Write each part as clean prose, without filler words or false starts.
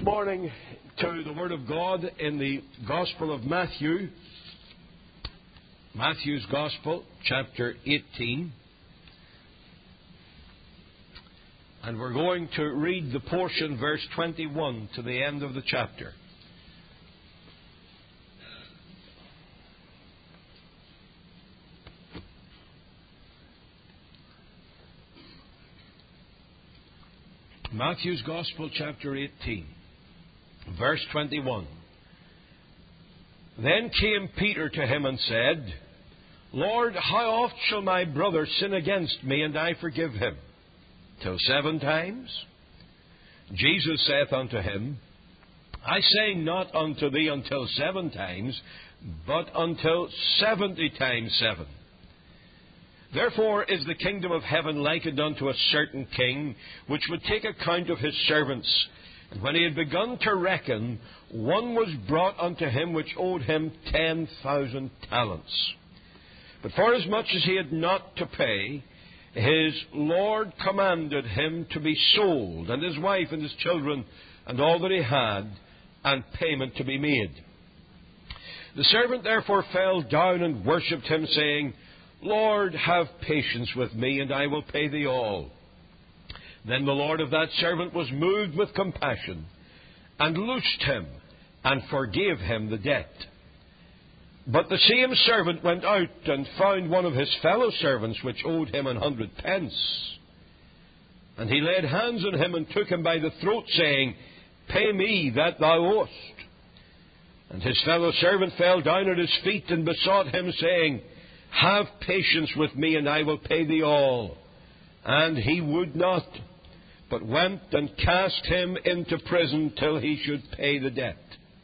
morning to the Word of God in the Gospel of Matthew. Matthew's Gospel, chapter 18. And we're going to read the portion, verse 21, to the end of the chapter. Matthew's Gospel, chapter 18, verse 21. Then came Peter to him and said, Lord, how oft shall my brother sin against me, and I forgive him? Till 7 times? Jesus saith unto him, I say not unto thee until 7 times, but until 70 times 7. Therefore is the kingdom of heaven likened unto a certain king, which would take account of his servants. And when he had begun to reckon, one was brought unto him which owed him 10,000 talents. But forasmuch as he had not to pay, his Lord commanded him to be sold, and his wife and his children, and all that he had, and payment to be made. The servant therefore fell down and worshipped him, saying, Lord, have patience with me, and I will pay thee all. Then the Lord of that servant was moved with compassion, and loosed him, and forgave him the debt. But the same servant went out, and found one of his fellow servants, which owed him 100 pence. And he laid hands on him, and took him by the throat, saying, Pay me that thou owest. And his fellow servant fell down at his feet, and besought him, saying, Have patience with me, and I will pay thee all. And he would not, but went and cast him into prison till he should pay the debt.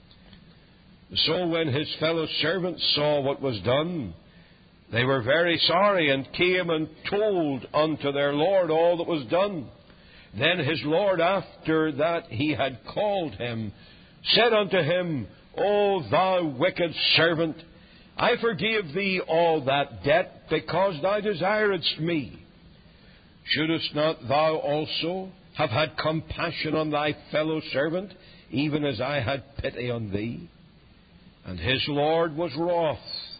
So when his fellow servants saw what was done, they were very sorry, and came and told unto their Lord all that was done. Then his Lord, after that he had called him, said unto him, O thou wicked servant, I forgave thee all that debt, because thou desiredst me. Shouldest not thou also have had compassion on thy fellow servant, even as I had pity on thee? And his Lord was wroth,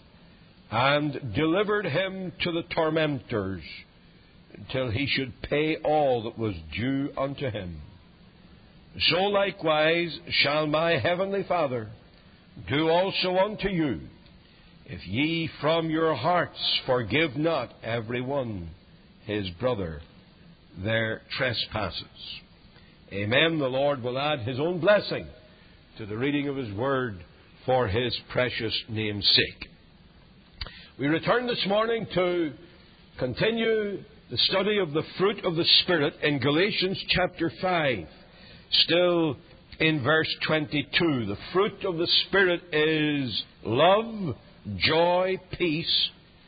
and delivered him to the tormentors, till he should pay all that was due unto him. So likewise shall my heavenly Father do also unto you, if ye from your hearts forgive not every one his brother their trespasses. Amen. The Lord will add his own blessing to the reading of his word for his precious name's sake. We return this morning to continue the study of the fruit of the Spirit in Galatians chapter 5, still in verse 22. The fruit of the Spirit is love, joy, peace,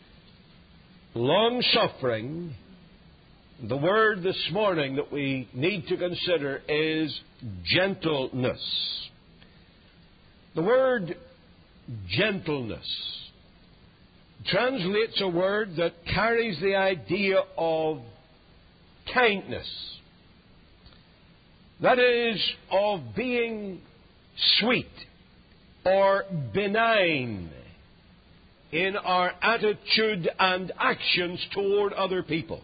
long-suffering. The word this morning that we need to consider is gentleness. The word gentleness translates a word that carries the idea of kindness. That is, of being sweet or benign in our attitude and actions toward other people.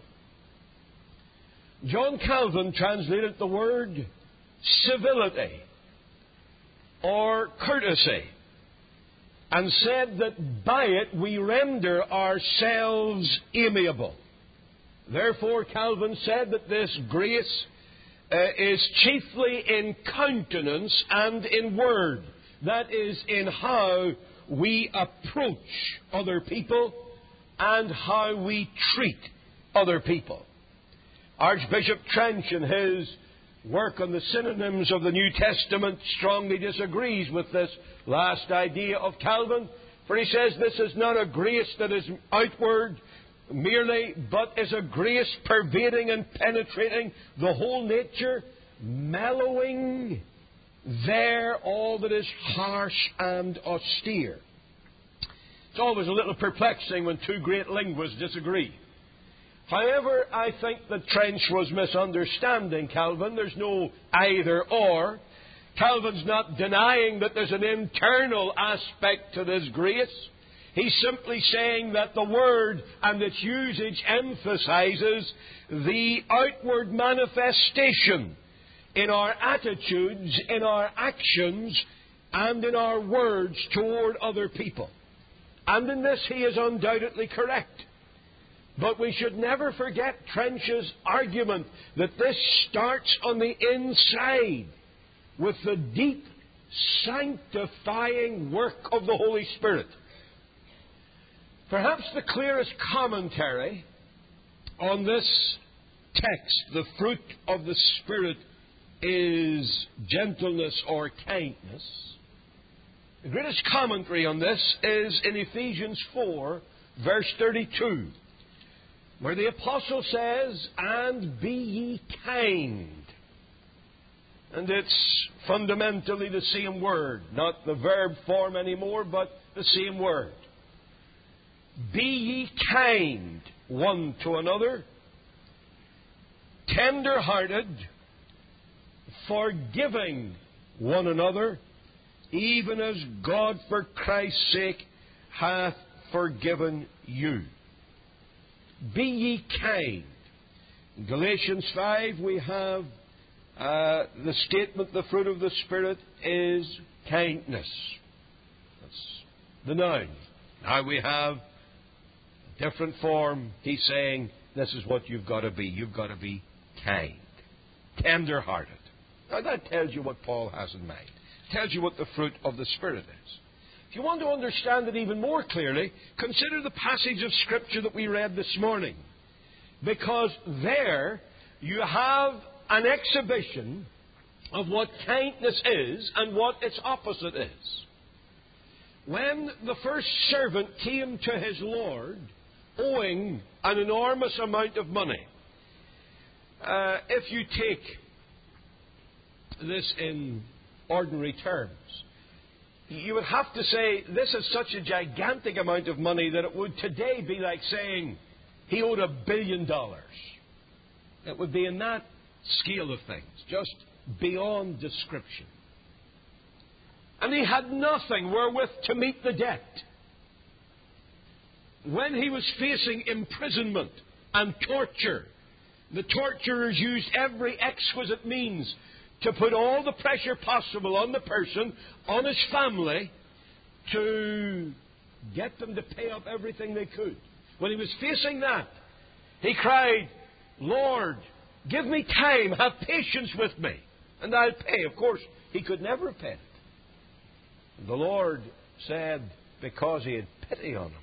John Calvin translated the word civility or courtesy, and said that by it we render ourselves amiable. Therefore, Calvin said that this grace is chiefly in countenance and in word. That is, in how we approach other people and how we treat other people. Archbishop Trench, in his work on the synonyms of the New Testament, strongly disagrees with this last idea of Calvin, for he says this is not a grace that is outward merely, but is a grace pervading and penetrating the whole nature, mellowing there all that is harsh and austere. It's always a little perplexing when two great linguists disagree. However, I think that Trench was misunderstanding Calvin. There's no either or. Calvin's not denying that there's an internal aspect to this grace. He's simply saying that the word and its usage emphasizes the outward manifestation in our attitudes, in our actions, and in our words toward other people. And in this he is undoubtedly correct. But we should never forget Trench's argument that this starts on the inside with the deep sanctifying work of the Holy Spirit. Perhaps the clearest commentary on this text, the fruit of the Spirit is gentleness or kindness. The greatest commentary on this is in Ephesians 4, verse 32, where the Apostle says, "And be ye kind." And it's fundamentally the same word, not the verb form anymore, but the same word. Be ye kind one to another, tender-hearted, forgiving one another, even as God for Christ's sake hath forgiven you. Be ye kind. In Galatians 5 we have the statement, the fruit of the Spirit is kindness. That's the noun. Now we have a different form. He's saying this is what you've got to be. You've got to be kind, tender-hearted. Now that tells you what Paul has in mind. It tells you what the fruit of the Spirit is. If you want to understand it even more clearly, consider the passage of Scripture that we read this morning. Because there you have an exhibition of what kindness is and what its opposite is. When the first servant came to his Lord owing an enormous amount of money, if you take this in ordinary terms, you would have to say this is such a gigantic amount of money that it would today be like saying he owed $1 billion. It would be in that scale of things, just beyond description. And he had nothing wherewith to meet the debt. When he was facing imprisonment and torture, the torturers used every exquisite means to put all the pressure possible on the person, on his family, to get them to pay up everything they could. When he was facing that, he cried, "Lord, give me time, have patience with me, and I'll pay." Of course, he could never have paid it. The Lord said, because he had pity on him,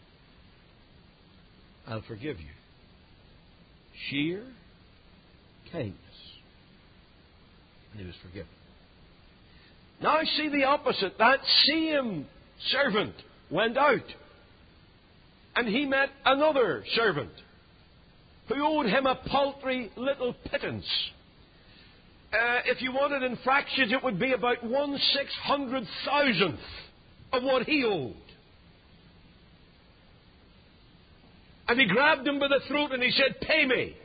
"I'll forgive you." Sheer kindness. And he was forgiven. Now see the opposite. That same servant went out, and he met another servant who owed him a paltry little pittance. If you wanted in fractions, it would be about 1/600,000th of what he owed. And he grabbed him by the throat and he said, "Pay me."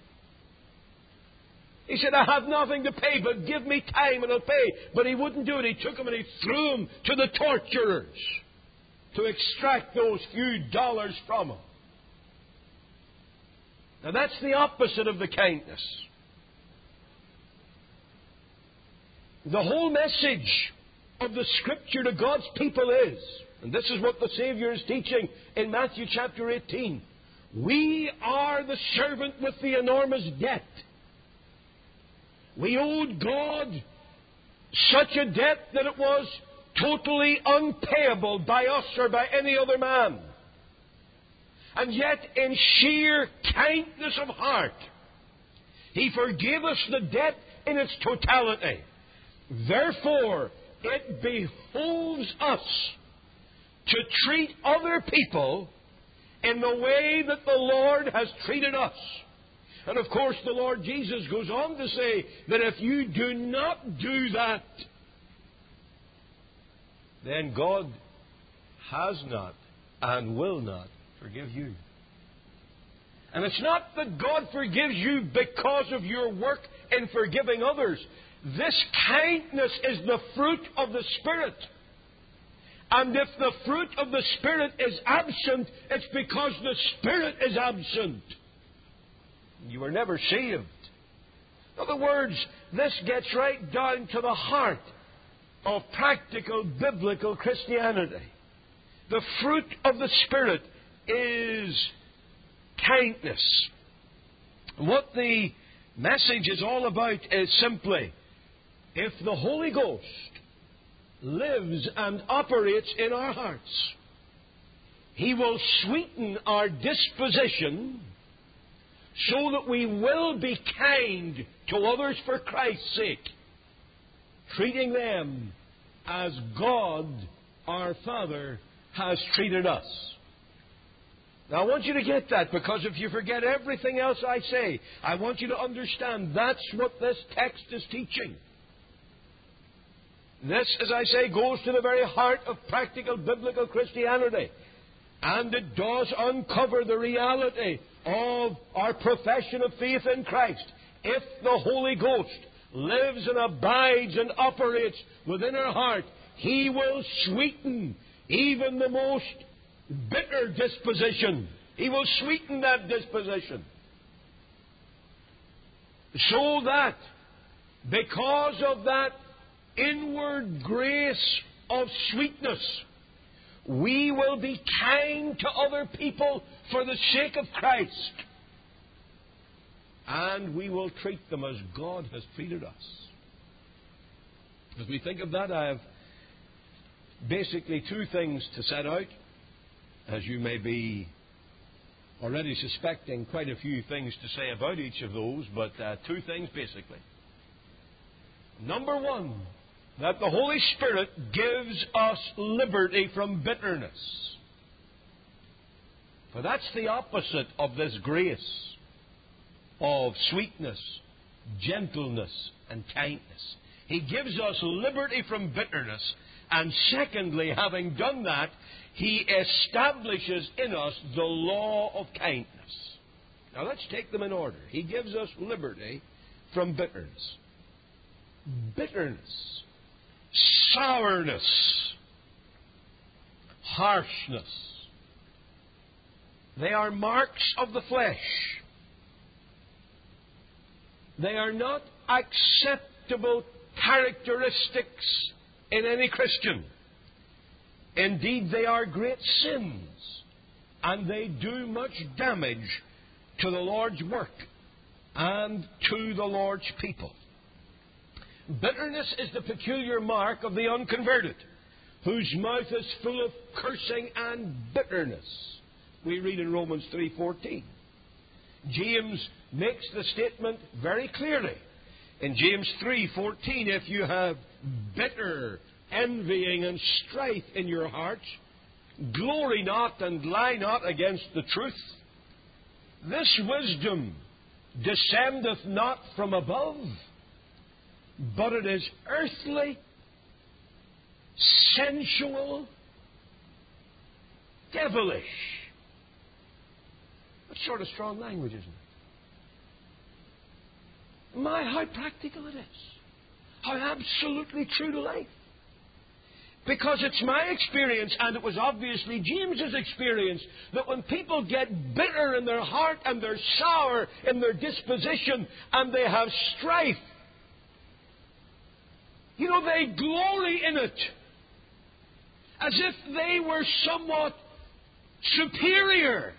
He said, "I have nothing to pay, but give me time and I'll pay." But he wouldn't do it. He took him and he threw him to the torturers to extract those few dollars from him. Now that's the opposite of the kindness. The whole message of the Scripture to God's people is, and this is what the Savior is teaching in Matthew chapter 18, we are the servant with the enormous debt. We owed God such a debt that it was totally unpayable by us or by any other man. And yet, in sheer kindness of heart, He forgave us the debt in its totality. Therefore, it behoves us to treat other people in the way that the Lord has treated us. And of course, the Lord Jesus goes on to say that if you do not do that, then God has not and will not forgive you. And it's not that God forgives you because of your work in forgiving others. This kindness is the fruit of the Spirit. And if the fruit of the Spirit is absent, it's because the Spirit is absent. You were never saved. In other words, this gets right down to the heart of practical biblical Christianity. The fruit of the Spirit is kindness. What the message is all about is simply, if the Holy Ghost lives and operates in our hearts, He will sweeten our disposition so that we will be kind to others for Christ's sake, treating them as God, our Father, has treated us. Now, I want you to get that, because if you forget everything else I say, I want you to understand that's what this text is teaching. This, as I say, goes to the very heart of practical biblical Christianity. And it does uncover the reality of our profession of faith in Christ. If the Holy Ghost lives and abides and operates within our heart, He will sweeten even the most bitter disposition. He will sweeten that disposition. So that, because of that inward grace of sweetness, we will be kind to other people for the sake of Christ. And we will treat them as God has treated us. As we think of that, I have basically two things to set out. As you may be already suspecting quite a few things to say about each of those, but two things basically. Number one, that the Holy Spirit gives us liberty from bitterness. For that's the opposite of this grace of sweetness, gentleness, and kindness. He gives us liberty from bitterness. And secondly, having done that, He establishes in us the law of kindness. Now let's take them in order. He gives us liberty from bitterness. Bitterness, sourness, harshness. They are marks of the flesh. They are not acceptable characteristics in any Christian. Indeed, they are great sins, and they do much damage to the Lord's work and to the Lord's people. Bitterness is the peculiar mark of the unconverted, whose mouth is full of cursing and bitterness. We read in Romans 3:14. James makes the statement very clearly. In James 3:14, if you have bitter envying and strife in your hearts, glory not and lie not against the truth. This wisdom descendeth not from above, but it is earthly, sensual, devilish. What sort of strong language, isn't it? My, how practical it is. How absolutely true to life. Because it's my experience, and it was obviously James's experience, that when people get bitter in their heart and they're sour in their disposition and they have strife, they glory in it as if they were somewhat superior.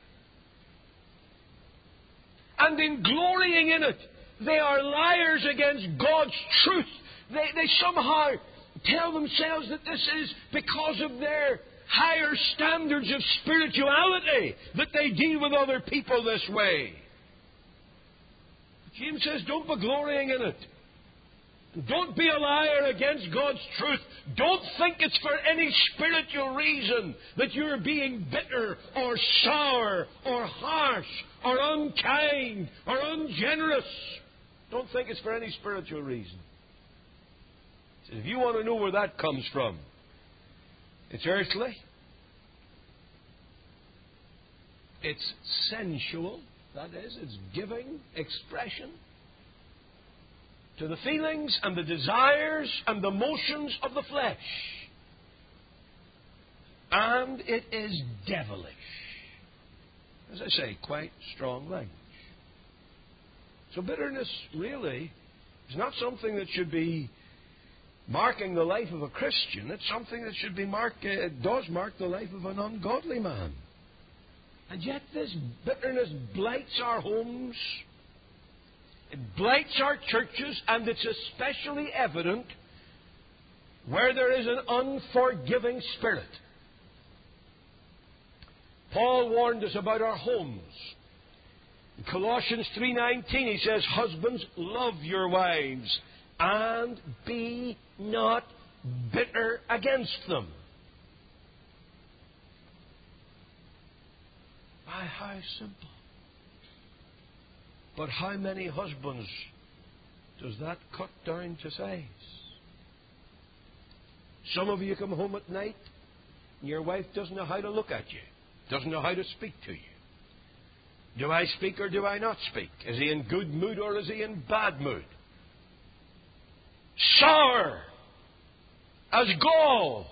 And in glorying in it, they are liars against God's truth. They somehow tell themselves that this is because of their higher standards of spirituality that they deal with other people this way. James says, don't be glorying in it. Don't be a liar against God's truth. Don't think it's for any spiritual reason that you're being bitter or sour or harsh or unkind or ungenerous. Don't think it's for any spiritual reason. So if you want to know where that comes from, it's earthly. It's sensual. That is, it's giving expression. to the feelings and the desires and the motions of the flesh. And it is devilish. As I say, quite strong language. So bitterness really is not something that should be marking the life of a Christian. It's something that should be it does mark the life of an ungodly man. And yet this bitterness blights our homes. It blights our churches, and it's especially evident where there is an unforgiving spirit. Paul warned us about our homes. In Colossians 3:19 he says, "Husbands, love your wives, and be not bitter against them." Why, how simple. But how many husbands does that cut down to size? Some of you come home at night and your wife doesn't know how to look at you, doesn't know how to speak to you. Do I speak or do I not speak? Is he in good mood or is he in bad mood? Sour as gall.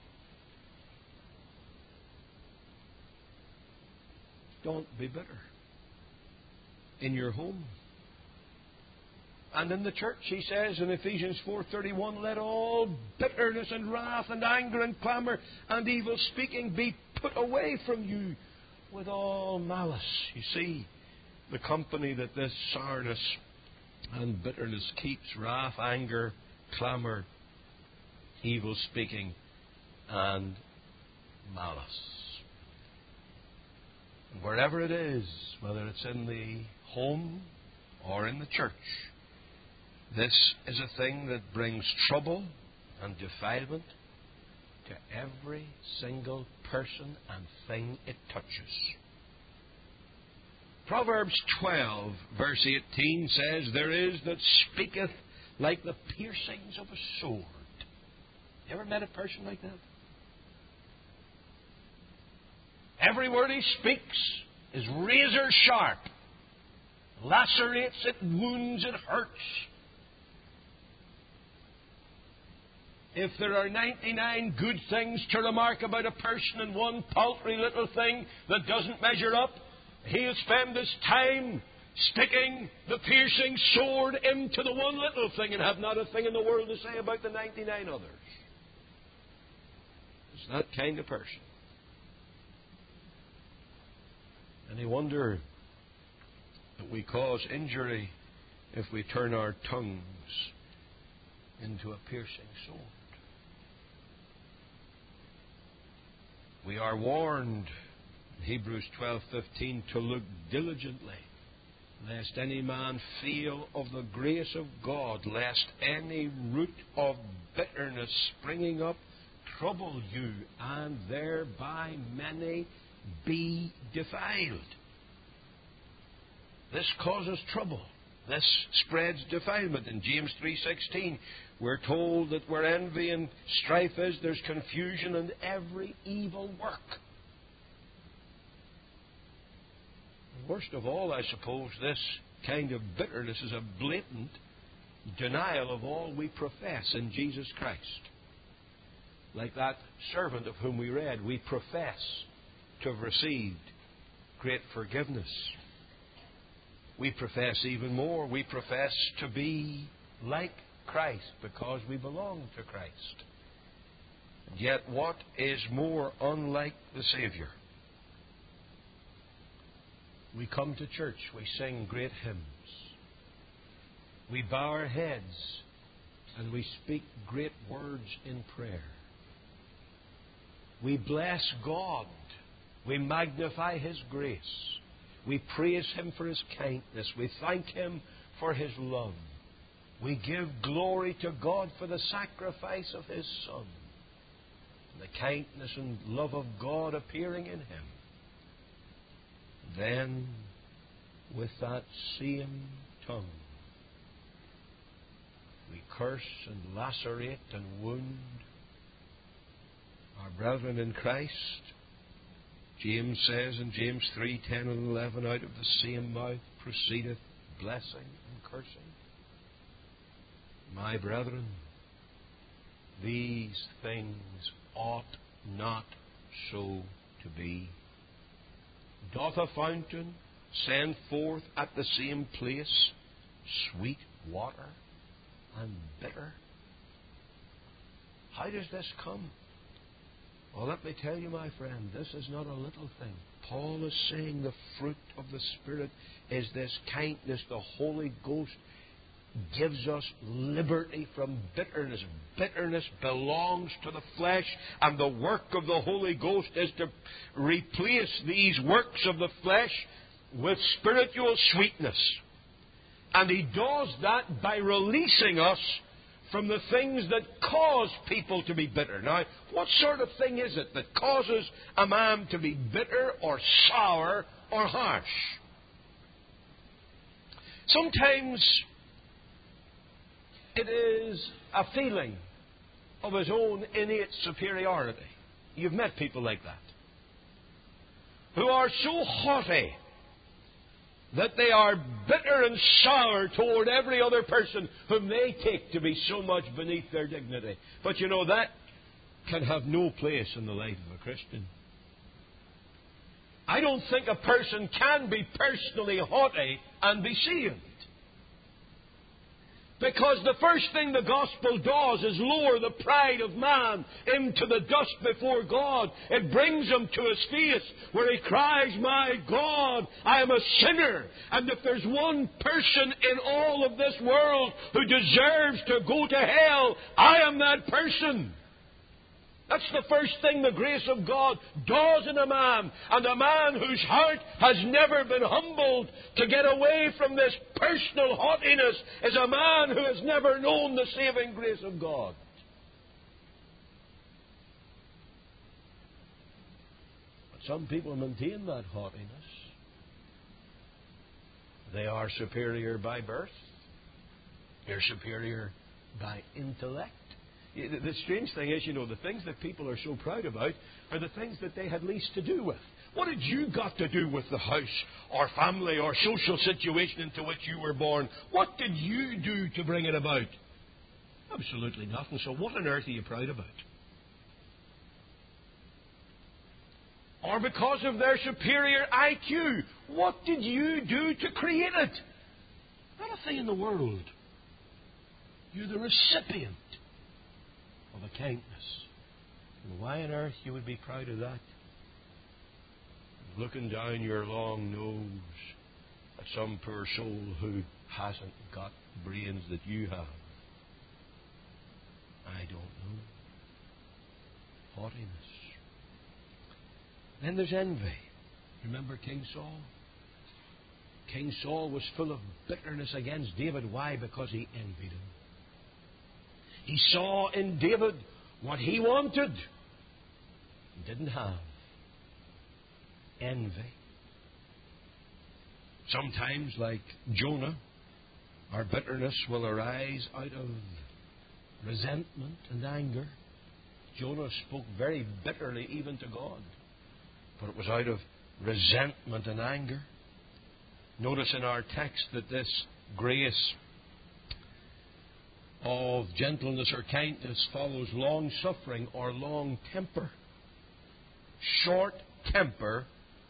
Don't be bitter in your home. And in the church, he says in Ephesians 4:31, "Let all bitterness and wrath and anger and clamour and evil speaking be put away from you with all malice." You see the company that this sourness and bitterness keeps: wrath, anger, clamour, evil speaking, and malice. And wherever it is, whether it's in the home or in the church, this is a thing that brings trouble and defilement to every single person and thing it touches. Proverbs 12, verse 18 says, "There is that speaketh like the piercings of a sword." You ever met a person like that? Every word he speaks is razor sharp. Lacerates, it wounds, it hurts. If there are 99 good things to remark about a person and one paltry little thing that doesn't measure up, he'll spend his time sticking the piercing sword into the one little thing and have not a thing in the world to say about the 99 others. It's that kind of person. Any wonder that we cause injury if we turn our tongues into a piercing sword? We are warned in Hebrews 12:15 to look diligently, lest any man fail of the grace of God, lest any root of bitterness springing up trouble you, and thereby many be defiled. This causes trouble. This spreads defilement. In James 3:16, we're told that where envy and strife is, there's confusion and every evil work. And worst of all, I suppose, this kind of bitterness is a blatant denial of all we profess in Jesus Christ. Like that servant of whom we read, we profess to have received great forgiveness. We profess even more. We profess to be like Christ because we belong to Christ. And yet, what is more unlike the Savior? We come to church, we sing great hymns, we bow our heads, and we speak great words in prayer. We bless God. We magnify His grace. We praise Him for His kindness. We thank Him for His love. We give glory to God for the sacrifice of His Son, and the kindness and love of God appearing in Him. Then, with that same tongue, we curse and lacerate and wound our brethren in Christ. James says in James 3:10 and 11, out of the same mouth proceedeth blessing and cursing. My brethren, these things ought not so to be. Doth a fountain send forth at the same place sweet water and bitter? How does this come? Well, let me tell you, my friend, this is not a little thing. Paul is saying the fruit of the Spirit is this kindness. The Holy Ghost gives us liberty from bitterness. Bitterness belongs to the flesh, and the work of the Holy Ghost is to replace these works of the flesh with spiritual sweetness. And He does that by releasing us from the things that cause people to be bitter. Now, what sort of thing is it that causes a man to be bitter or sour or harsh? Sometimes it is a feeling of his own innate superiority. You've met people like that, who are so haughty that they are bitter and sour toward every other person whom they take to be so much beneath their dignity. But you know, that can have no place in the life of a Christian. I don't think a person can be personally haughty and be saved. Because the first thing the gospel does is lower the pride of man into the dust before God. It brings him to his face where he cries, "My God, I am a sinner. And if there's one person in all of this world who deserves to go to hell, I am that person." That's the first thing the grace of God does in a man. And a man whose heart has never been humbled to get away from this personal haughtiness is a man who has never known the saving grace of God. But some people maintain that haughtiness. They are superior by birth. They're superior by intellect. The strange thing is, you know, the things that people are so proud about are the things that they had least to do with. What had you got to do with the house or family or social situation into which you were born? What did you do to bring it about? Absolutely nothing. So what on earth are you proud about? Or because of their superior IQ, what did you do to create it? Not a thing in the world. You're the recipient of a kindness. And why on earth you would be proud of that? Looking down your long nose at some poor soul who hasn't got brains that you have. I don't know. Haughtiness. Then there's envy. Remember King Saul? King Saul was full of bitterness against David. Why? Because he envied him. He saw in David what he wanted and didn't have. Envy. Sometimes, like Jonah, our bitterness will arise out of resentment and anger. Jonah spoke very bitterly even to God, but it was out of resentment and anger. Notice in our text that this grace of gentleness or kindness follows long suffering or long temper. Short temper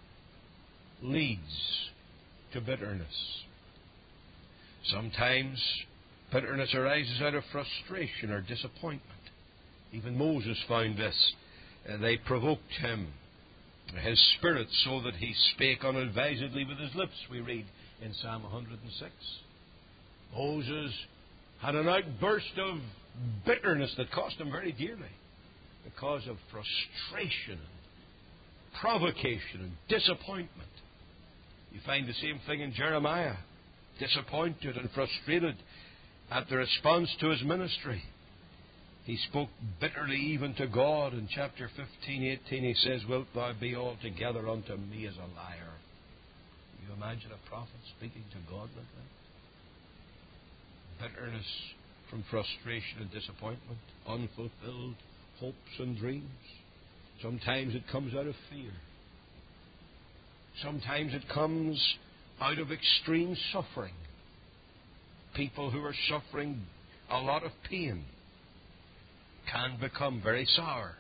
leads to bitterness. Sometimes bitterness arises out of frustration or disappointment. Even Moses found this. They provoked him, his spirit, so that he spake unadvisedly with his lips, we read in Psalm 106. Moses had an outburst of bitterness that cost him very dearly because of frustration and provocation and disappointment. You find the same thing in Jeremiah, disappointed and frustrated at the response to his ministry. He spoke bitterly even to God. In chapter 15:18 he says, "Wilt thou be altogether unto me as a liar?" Can you imagine a prophet speaking to God like that? Bitterness from frustration and disappointment, unfulfilled hopes and dreams. Sometimes it comes out of fear. Sometimes it comes out of extreme suffering. People who are suffering a lot of pain can become very sour.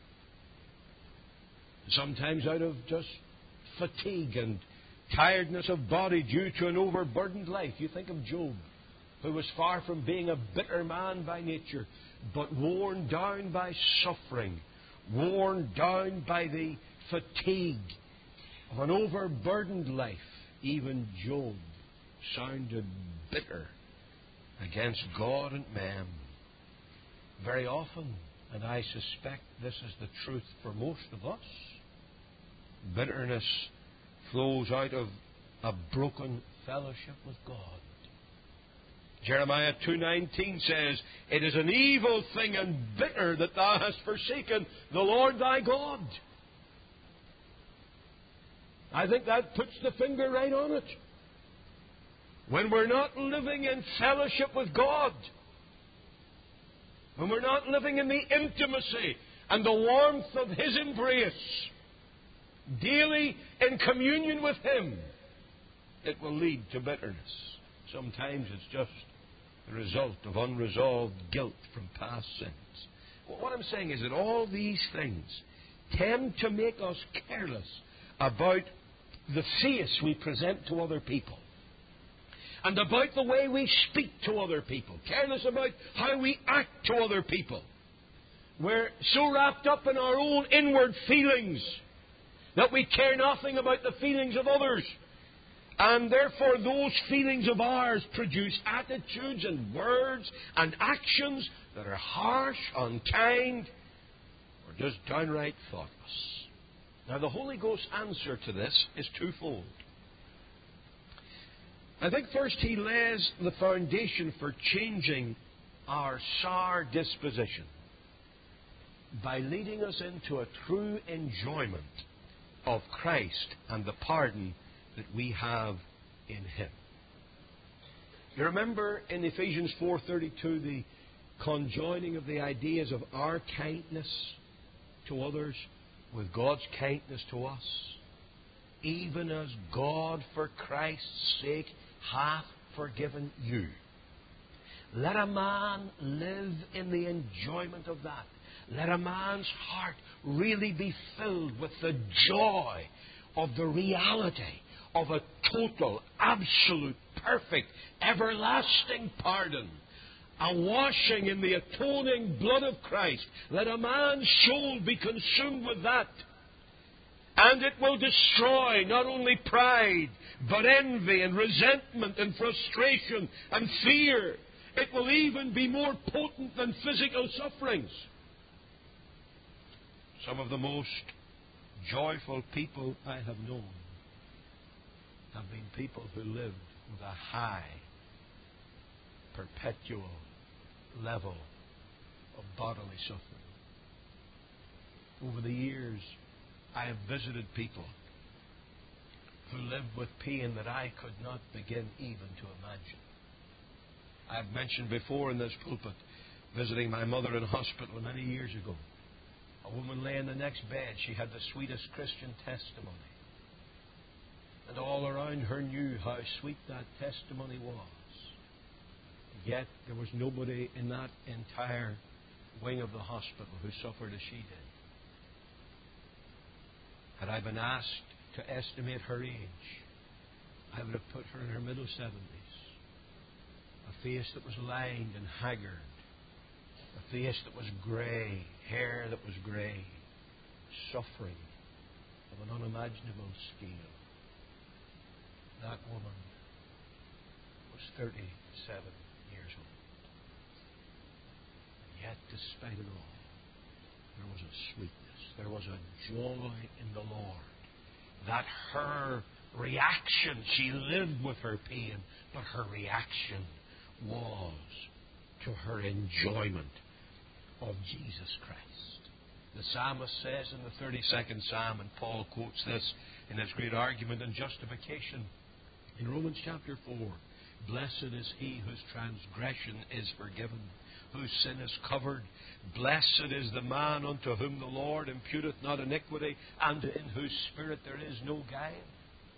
Sometimes out of just fatigue and tiredness of body due to an overburdened life. You think of Job, who was far from being a bitter man by nature, but worn down by suffering, worn down by the fatigue of an overburdened life. Even Job sounded bitter against God and man. Very often, and I suspect this is the truth for most of us, bitterness flows out of a broken fellowship with God. Jeremiah 2:19 says, "It is an evil thing and bitter that thou hast forsaken the Lord thy God." I think that puts the finger right on it. When we're not living in fellowship with God, when we're not living in the intimacy and the warmth of His embrace, daily in communion with Him, it will lead to bitterness. Sometimes it's just the result of unresolved guilt from past sins. Well, what I'm saying is that all these things tend to make us careless about the face we present to other people and about the way we speak to other people, careless about how we act to other people. We're so wrapped up in our own inward feelings that we care nothing about the feelings of others. And therefore those feelings of ours produce attitudes and words and actions that are harsh, unkind, or just downright thoughtless. Now the Holy Ghost's answer to this is twofold. I think first He lays the foundation for changing our sour disposition by leading us into a true enjoyment of Christ and the pardon that we have in Him. You remember in Ephesians 4:32 the conjoining of the ideas of our kindness to others with God's kindness to us. Even as God for Christ's sake hath forgiven you. Let a man live in the enjoyment of that. Let a man's heart really be filled with the joy of the reality of a total, absolute, perfect, everlasting pardon. A washing in the atoning blood of Christ. Let a man's soul be consumed with that. And it will destroy not only pride, but envy and resentment and frustration and fear. It will even be more potent than physical sufferings. Some of the most joyful people I have known have been people who lived with a high, perpetual level of bodily suffering. Over the years, I have visited people who lived with pain that I could not begin even to imagine. I have mentioned before in this pulpit visiting my mother in hospital many years ago. A woman lay in the next bed. She had the sweetest Christian testimony. And all around her knew how sweet that testimony was. Yet there was nobody in that entire wing of the hospital who suffered as she did. Had I been asked to estimate her age, I would have put her in her middle 70s. A face that was lined and haggard. A face that was grey. Hair that was grey. Suffering of an unimaginable scale. That woman was 37 years old. And yet, despite it all, there was a sweetness. There was a joy in the Lord. That her reaction, she lived with her pain, but her reaction was to her enjoyment of Jesus Christ. The psalmist says in the 32nd Psalm, and Paul quotes this in his great argument on justification, in Romans chapter 4, "Blessed is he whose transgression is forgiven, whose sin is covered. Blessed is the man unto whom the Lord imputeth not iniquity, and in whose spirit there is no guile."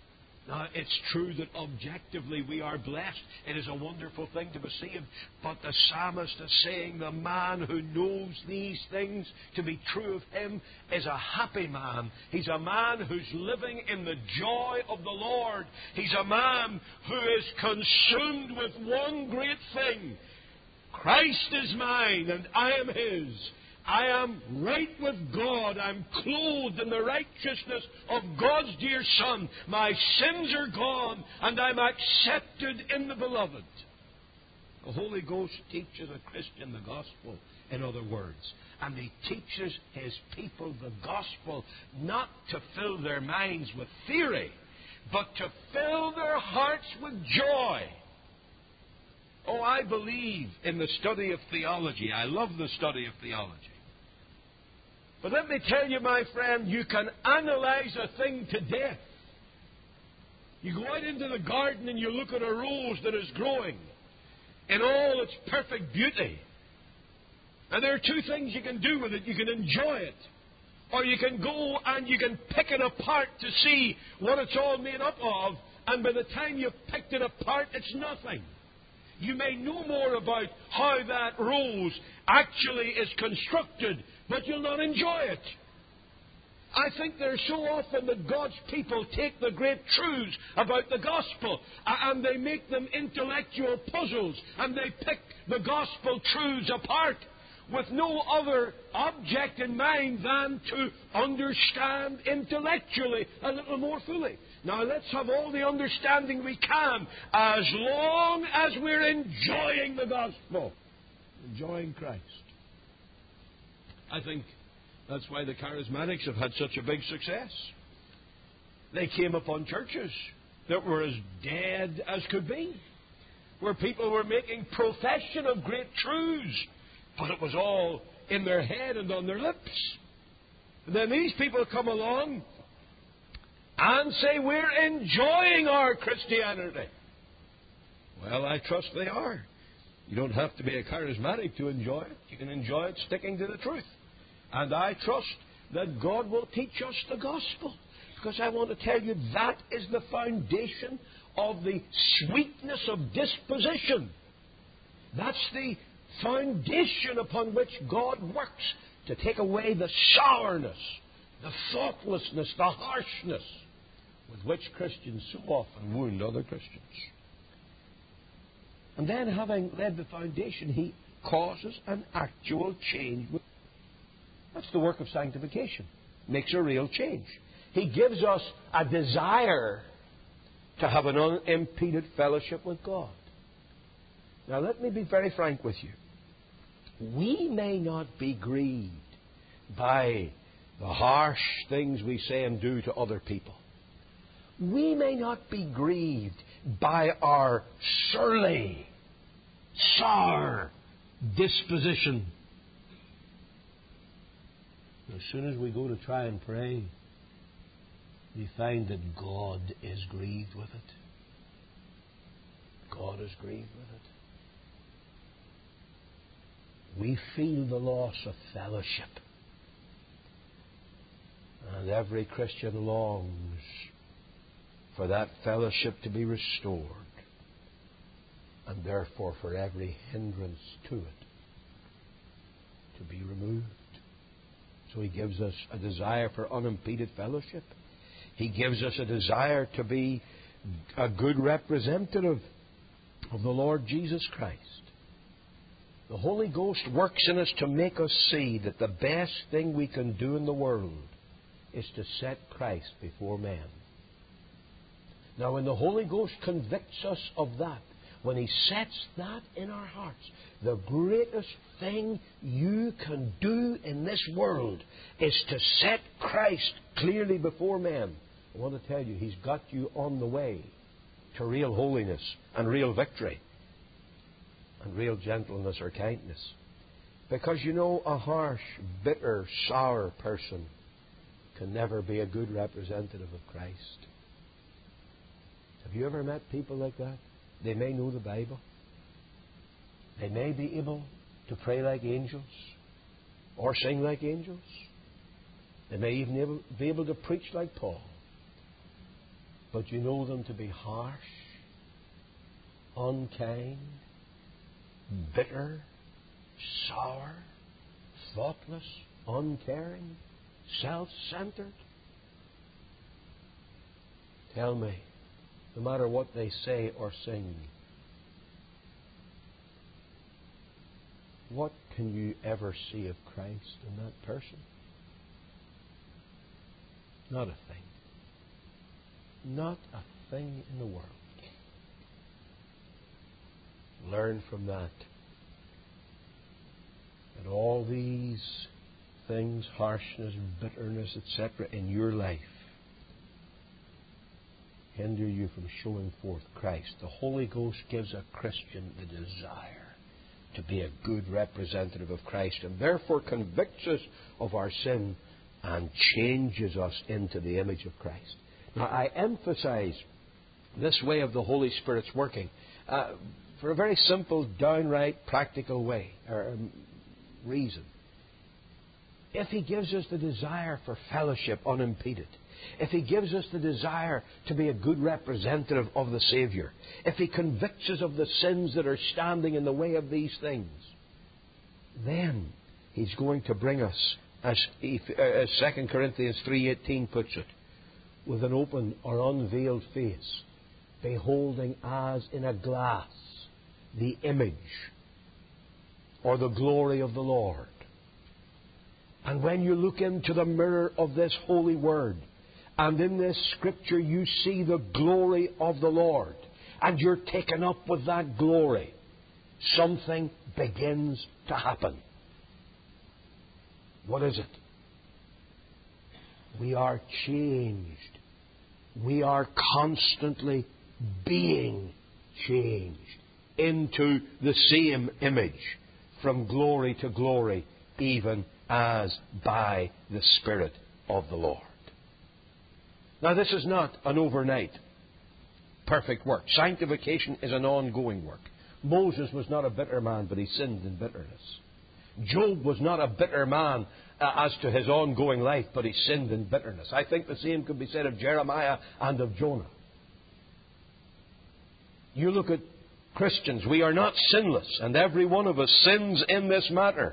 Now, it's true that objectively we are blessed. It is a wonderful thing to be saved. But the psalmist is saying the man who knows these things to be true of him is a happy man. He's a man who's living in the joy of the Lord. He's a man who is consumed with one great thing. Christ is mine and I am His. I am right with God. I'm clothed in the righteousness of God's dear Son. My sins are gone, and I'm accepted in the Beloved. The Holy Ghost teaches a Christian the gospel, in other words. And He teaches His people the gospel not to fill their minds with theory, but to fill their hearts with joy. Oh, I believe in the study of theology. I love the study of theology. But let me tell you, my friend, you can analyze a thing to death. You go out into the garden and you look at a rose that is growing in all its perfect beauty. And there are two things you can do with it. You can enjoy it, or you can go and you can pick it apart to see what it's all made up of, and by the time you've picked it apart, it's nothing. You may know more about how that rose actually is constructed, but you'll not enjoy it. I think there's so often that God's people take the great truths about the gospel and they make them intellectual puzzles, and they pick the gospel truths apart with no other object in mind than to understand intellectually a little more fully. Now, let's have all the understanding we can as long as we're enjoying the gospel, enjoying Christ. I think that's why the charismatics have had such a big success. They came upon churches that were as dead as could be, where people were making profession of great truths, but it was all in their head and on their lips. And then these people come along and say, we're enjoying our Christianity. Well, I trust they are. You don't have to be a charismatic to enjoy it. You can enjoy it sticking to the truth. And I trust that God will teach us the gospel. Because I want to tell you, that is the foundation of the sweetness of disposition. That's the foundation upon which God works to take away the sourness, the thoughtlessness, the harshness with which Christians so often wound other Christians. And then, having laid the foundation, He causes an actual change. That's the work of sanctification. Makes a real change. He gives us a desire to have an unimpeded fellowship with God. Now, let me be very frank with you. We may not be grieved by the harsh things we say and do to other people. We may not be grieved by our surly, sour disposition. As soon as we go to try and pray, we find that God is grieved with it. God is grieved with it. We feel the loss of fellowship. And every Christian longs for that fellowship to be restored, and therefore for every hindrance to it to be removed. So He gives us a desire for unimpeded fellowship. He gives us a desire to be a good representative of the Lord Jesus Christ. The Holy Ghost works in us to make us see that the best thing we can do in the world is to set Christ before men. Now, when the Holy Ghost convicts us of that, when He sets that in our hearts, the greatest thing you can do in this world is to set Christ clearly before men. I want to tell you, He's got you on the way to real holiness and real victory and real gentleness or kindness. Because you know, a harsh, bitter, sour person can never be a good representative of Christ. Have you ever met people like that? They may know the Bible. They may be able to pray like angels or sing like angels. They may even be able to preach like Paul. but you know them to be harsh, unkind, bitter, sour, thoughtless, uncaring, self-centered. Tell me, no matter what they say or sing, what can you ever see of Christ in that person? Not a thing. Not a thing in the world. Learn from that. And all these things, harshness, bitterness, etc., in your life, hinder you from showing forth Christ. The Holy Ghost gives a Christian the desire to be a good representative of Christ, and therefore convicts us of our sin and changes us into the image of Christ. Now, I emphasize this way of the Holy Spirit's working for a very simple, downright, practical way or reason. If He gives us the desire for fellowship unimpeded, if He gives us the desire to be a good representative of the Saviour, if He convicts us of the sins that are standing in the way of these things, then He's going to bring us, as 2 Corinthians 3:18 puts it, with an open or unveiled face, beholding as in a glass the image or the glory of the Lord. And when you look into the mirror of this holy word, and in this Scripture you see the glory of the Lord, and you're taken up with that glory, something begins to happen. What is it? We are changed. We are constantly being changed into the same image, from glory to glory, even as by the Spirit of the Lord. Now, this is not an overnight perfect work. Sanctification is an ongoing work. Moses was not a bitter man, but he sinned in bitterness. Job was not a bitter man as to his ongoing life, but he sinned in bitterness. I think the same could be said of Jeremiah and of Jonah. You look at Christians, we are not sinless, and every one of us sins in this matter.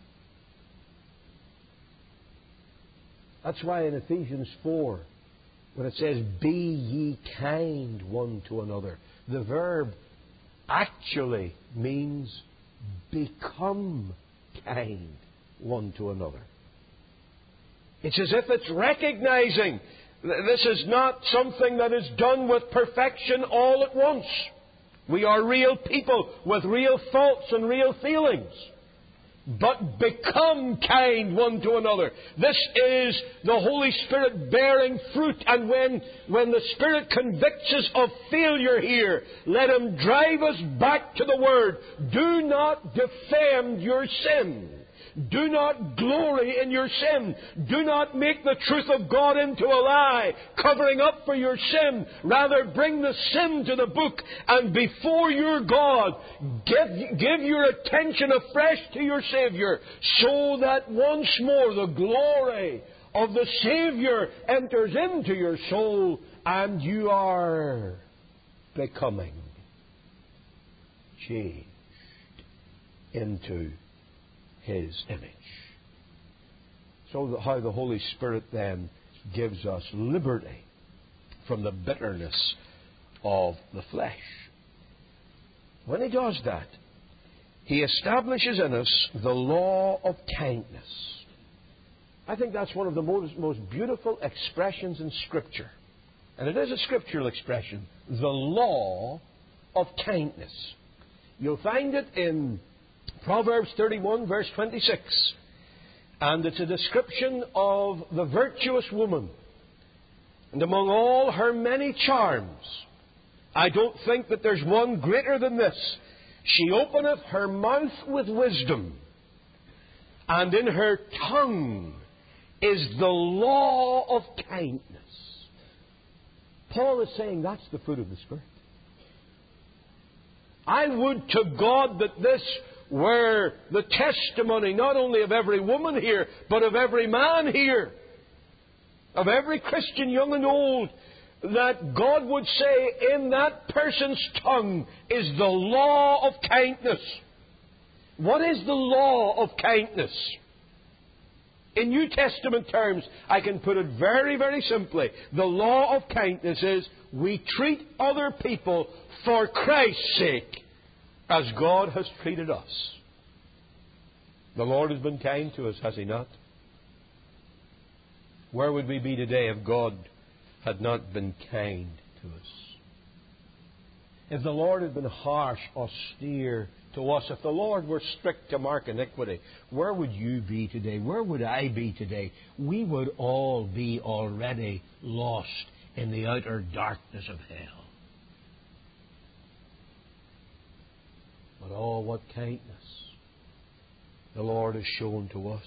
That's why in Ephesians 4, when it says, be ye kind one to another, the verb actually means become kind one to another. It's as if it's recognizing this is not something that is done with perfection all at once. We are real people with real thoughts and real feelings. But become kind one to another. This is the Holy Spirit bearing fruit. And when the Spirit convicts us of failure here, let Him drive us back to the Word. Do not defend your sin. Do not glory in your sin. Do not make the truth of God into a lie, covering up for your sin. Rather, bring the sin to the book, and before your God, give your attention afresh to your Saviour, so that once more the glory of the Saviour enters into your soul, and you are becoming changed into His image. So how the Holy Spirit then gives us liberty from the bitterness of the flesh. When He does that, He establishes in us the law of kindness. I think that's one of the most beautiful expressions in Scripture. And it is a scriptural expression, the law of kindness. You'll find it in Proverbs 31, verse 26. And it's a description of the virtuous woman. And among all her many charms, I don't think that there's one greater than this. She openeth her mouth with wisdom, and in her tongue is the law of kindness. Paul is saying that's the fruit of the Spirit. I would to God that this were the testimony not only of every woman here, but of every man here, of every Christian, young and old, that God would say in that person's tongue is the law of kindness. What is the law of kindness? In New Testament terms, I can put it very, very simply. The law of kindness is we treat other people for Christ's sake as God has treated us. The Lord has been kind to us, has He not? Where would we be today if God had not been kind to us? If the Lord had been harsh, austere to us, if the Lord were strict to mark iniquity, where would you be today? Where would I be today? We would all be already lost in the outer darkness of hell. But oh, what kindness the Lord has shown to us.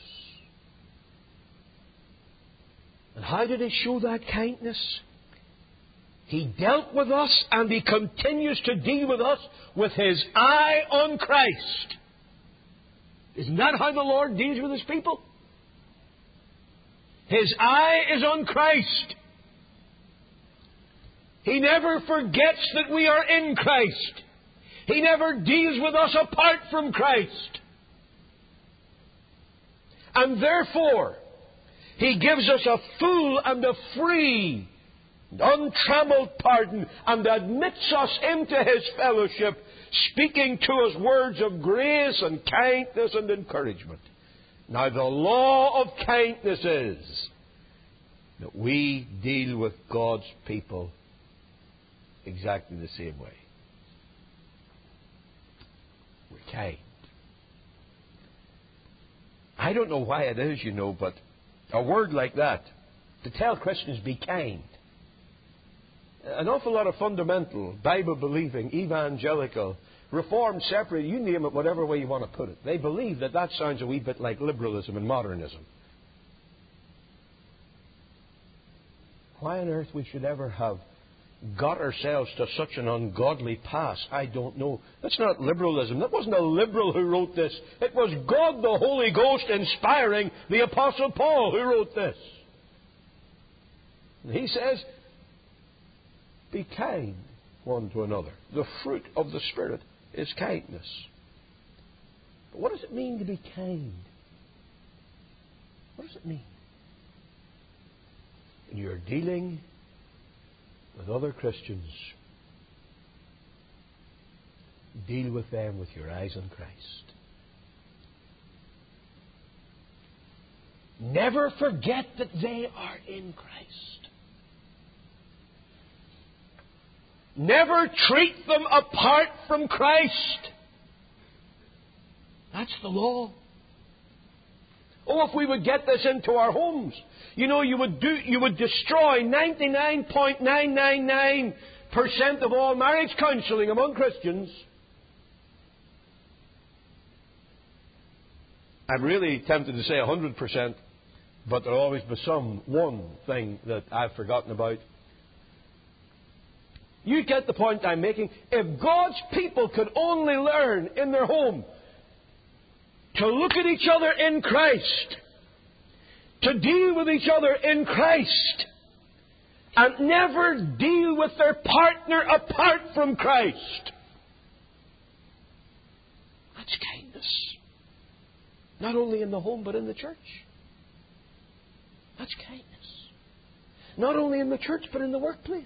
And how did He show that kindness? He dealt with us, and He continues to deal with us with His eye on Christ. Isn't that how the Lord deals with His people? His eye is on Christ. He never forgets that we are in Christ. He never deals with us apart from Christ. And therefore, He gives us a full and a free, untrammeled pardon, and admits us into His fellowship, speaking to us words of grace and kindness and encouragement. Now, the law of kindness is that we deal with God's people exactly the same way. We're kind. I don't know why it is, but a word like that, to tell Christians be kind. An awful lot of fundamental, Bible-believing, evangelical, Reformed, separate, you name it, whatever way you want to put it. They believe that that sounds a wee bit like liberalism and modernism. Why on earth we should ever have got ourselves to such an ungodly pass, I don't know. That's not liberalism. That wasn't a liberal who wrote this. It was God the Holy Ghost inspiring the Apostle Paul who wrote this. And he says, be kind one to another. The fruit of the Spirit is kindness. But what does it mean to be kind? What does it mean? When you're dealing with other Christians, deal with them with your eyes on Christ. Never forget that they are in Christ. Never treat them apart from Christ. That's the law. Oh, if we would get this into our homes, you would destroy 99.999% of all marriage counselling among Christians. I'm really tempted to say 100%, but there'll always be one thing that I've forgotten about. You get the point I'm making. If God's people could only learn in their home to look at each other in Christ, to deal with each other in Christ, and never deal with their partner apart from Christ. That's kindness. Not only in the home, but in the church. That's kindness. Not only in the church, but in the workplace.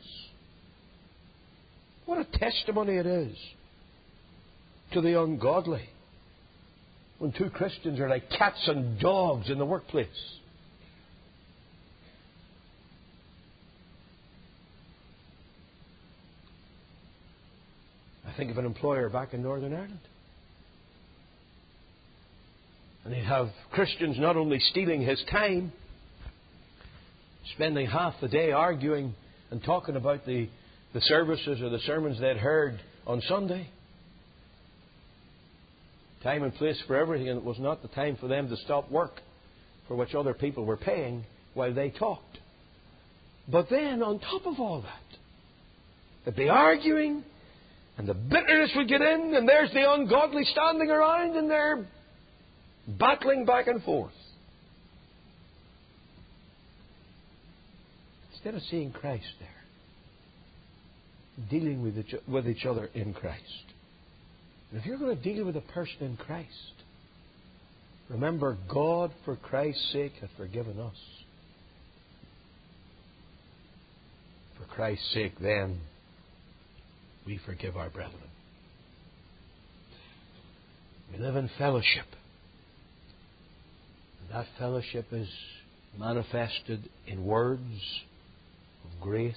What a testimony it is to the ungodly when two Christians are like cats and dogs in the workplace. I think of an employer back in Northern Ireland. And he'd have Christians not only stealing his time, spending half the day arguing and talking about the services or the sermons they'd heard on Sunday. Time and place for everything, and it was not the time for them to stop work for which other people were paying while they talked. But then, on top of all that, they'd be arguing, and the bitterness would get in, and there's the ungodly standing around, and they're battling back and forth. Instead of seeing Christ there, dealing with each other in Christ. And if you're going to deal with a person in Christ, remember, God, for Christ's sake, hath forgiven us. For Christ's sake, then, we forgive our brethren. We live in fellowship. And that fellowship is manifested in words of grace.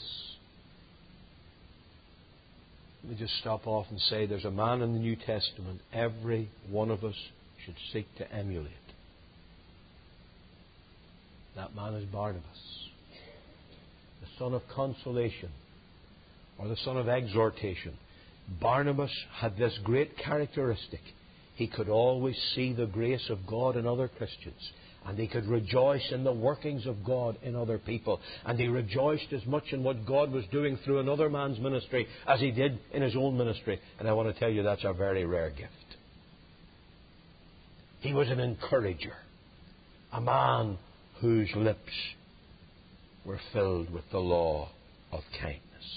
Let me just stop off and say there's a man in the New Testament every one of us should seek to emulate. That man is Barnabas, the son of consolation, or the son of exhortation. Barnabas had this great characteristic. He could always see the grace of God in other Christians, and he could rejoice in the workings of God in other people. And he rejoiced as much in what God was doing through another man's ministry as he did in his own ministry. And I want to tell you, that's a very rare gift. He was an encourager, a man whose lips were filled with the law of kindness.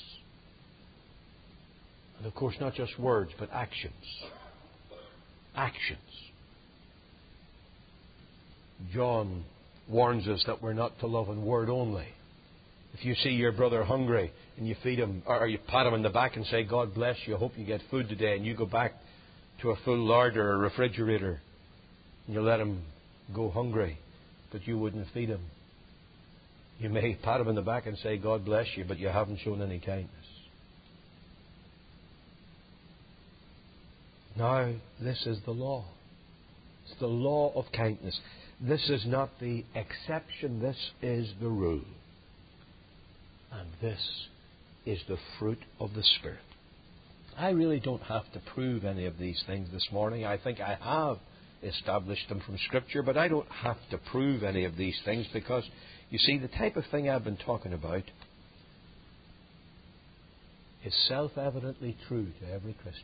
And of course, not just words, but actions. Actions. John warns us that we're not to love in word only. If you see your brother hungry and you feed him, or you pat him in the back and say, God bless you, hope you get food today, and you go back to a full larder or refrigerator and you let him go hungry, but you wouldn't feed him, you may pat him in the back and say, God bless you, but you haven't shown any kindness. Now, this is the law. It's the law of kindness. This is not the exception, this is the rule. And this is the fruit of the Spirit. I really don't have to prove any of these things this morning. I think I have established them from Scripture, but I don't have to prove any of these things because, you see, the type of thing I've been talking about is self-evidently true to every Christian.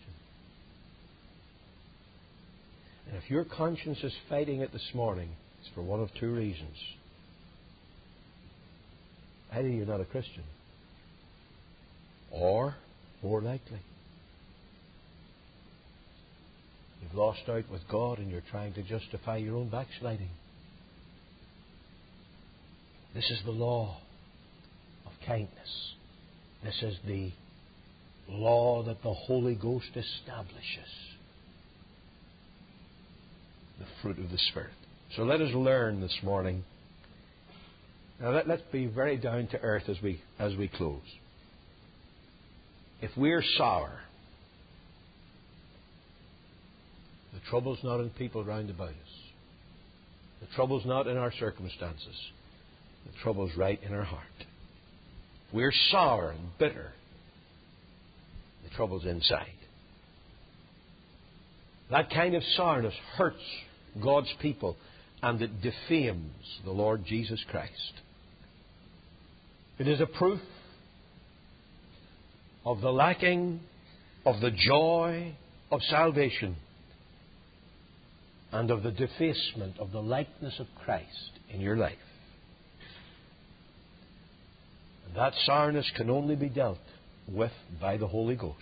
And if your conscience is fighting it this morning, it's for one of two reasons. Either you're not a Christian, or, more likely, you've lost out with God and you're trying to justify your own backsliding. This is the law of kindness. This is the law that the Holy Ghost establishes. The fruit of the Spirit. So let us learn this morning. Now let's be very down to earth as we close. If we're sour, the trouble's not in people round about us. The trouble's not in our circumstances. The trouble's right in our heart. If we're sour and bitter, the trouble's inside. That kind of sourness hurts God's people, and it defames the Lord Jesus Christ. It is a proof of the lacking of the joy of salvation and of the defacement of the likeness of Christ in your life. And that sourness can only be dealt with by the Holy Ghost,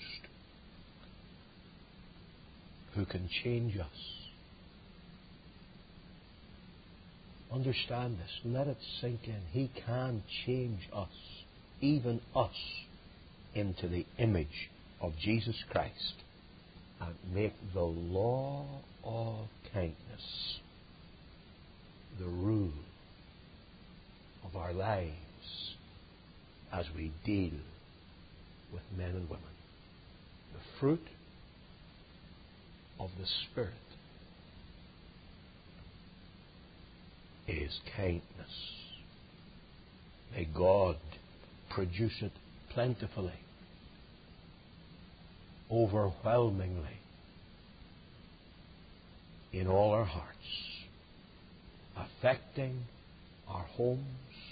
who can change us. Understand this. Let it sink in. He can change us, even us, into the image of Jesus Christ and make the law of kindness the rule of our lives as we deal with men and women. The fruit of the Spirit is kindness. May God produce it plentifully, overwhelmingly, in all our hearts, affecting our homes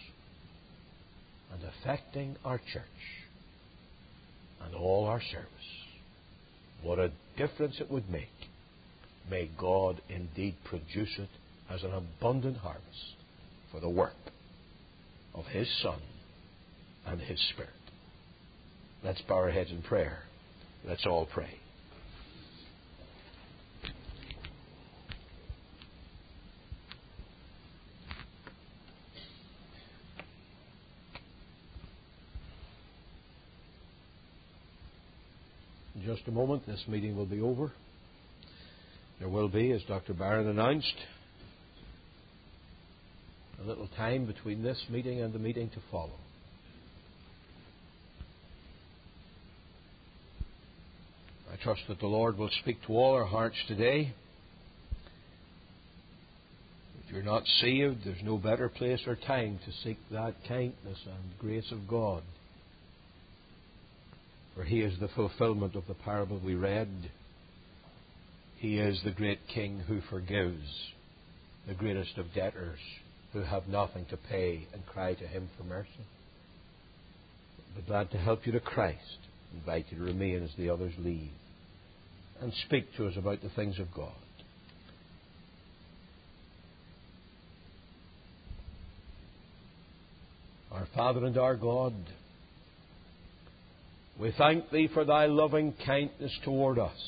and affecting our church and all our service. What a difference it would make. May God indeed produce it as an abundant harvest for the work of His Son and His Spirit. Let's bow our heads in prayer. Let's all pray. In just a moment, this meeting will be over. There will be, as Dr. Barron announced, a little time between this meeting and the meeting to follow. I trust that the Lord will speak to all our hearts today. If you're not saved, there's no better place or time to seek that kindness and grace of God. For He is the fulfillment of the parable we read. He is the great King who forgives the greatest of debtors who have nothing to pay and cry to Him for mercy. I'd be glad to help you to Christ. Invite you to remain as the others leave and speak to us about the things of God. Our Father and our God, we thank Thee for Thy loving kindness toward us.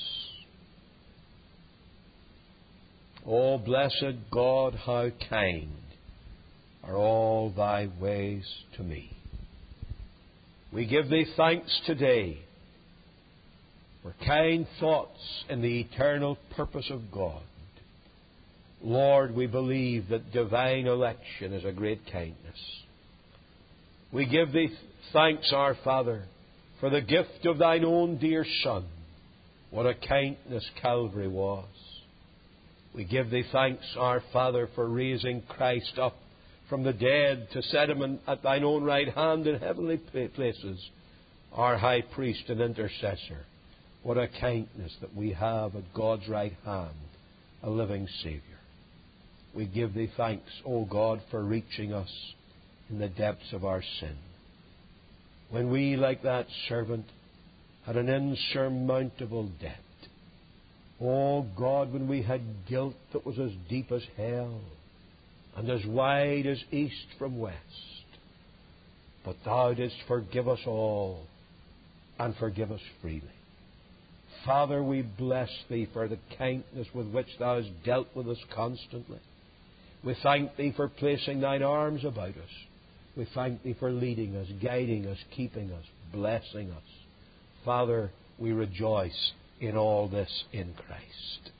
O blessed God, how kind are all Thy ways to me. We give Thee thanks today for kind thoughts in the eternal purpose of God. Lord, we believe that divine election is a great kindness. We give Thee thanks, our Father, for the gift of Thine own dear Son. What a kindness Calvary was. We give Thee thanks, our Father, for raising Christ up from the dead to set Him at Thine own right hand in heavenly places, our high priest and intercessor. What a kindness that we have at God's right hand, a living Saviour. We give Thee thanks, O God, for reaching us in the depths of our sin. When we, like that servant, had an insurmountable debt. O God, when we had guilt that was as deep as hell and as wide as east from west. But Thou didst forgive us all and forgive us freely. Father, we bless Thee for the kindness with which Thou hast dealt with us constantly. We thank Thee for placing Thine arms about us. We thank Thee for leading us, guiding us, keeping us, blessing us. Father, we rejoice in all this in Christ.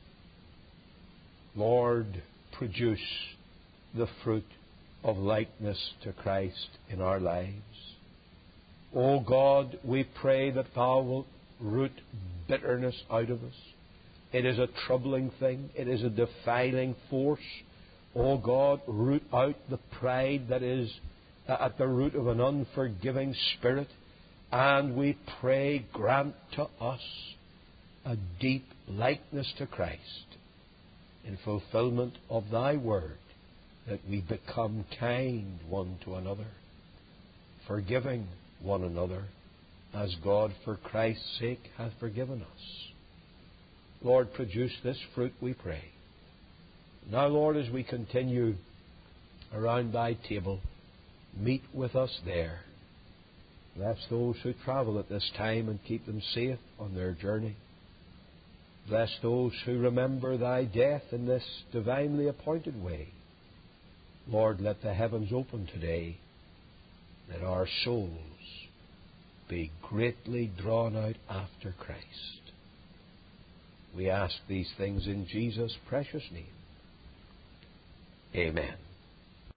Lord, produce the fruit of likeness to Christ in our lives. O God, we pray that Thou wilt root bitterness out of us. It is a troubling thing. It is a defiling force. O God, root out the pride that is at the root of an unforgiving spirit. And we pray, grant to us a deep likeness to Christ in fulfillment of Thy word, that we become kind one to another, forgiving one another, as God for Christ's sake hath forgiven us. Lord, produce this fruit, we pray. Now, Lord, as we continue around Thy table, meet with us there. Bless those who travel at this time and keep them safe on their journey. Bless those who remember Thy death in this divinely appointed way. Lord, let the heavens open today, that our souls be greatly drawn out after Christ. We ask these things in Jesus' precious name. Amen.